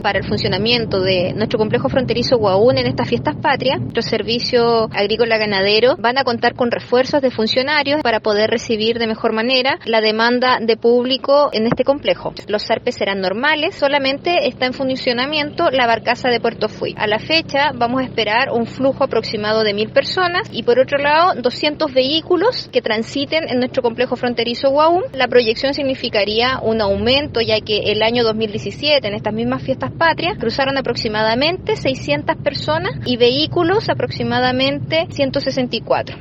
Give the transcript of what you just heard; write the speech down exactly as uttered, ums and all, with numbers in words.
Para el funcionamiento de nuestro complejo fronterizo Huaún en estas fiestas patrias, nuestros servicios agrícola ganadero van a contar con refuerzos de funcionarios para poder recibir de mejor manera la demanda de público en este complejo. Los zarpes serán normales, solamente está en funcionamiento la barcaza de Puerto Fui. A la fecha vamos a esperar un flujo aproximado de mil personas y por otro lado doscientos vehículos que transiten en nuestro complejo fronterizo Huaún. La proyección significaría un aumento, ya que el año dos mil diecisiete en estas mismas fiestas patrias cruzaron aproximadamente seiscientas personas y vehículos aproximadamente ciento sesenta y cuatro.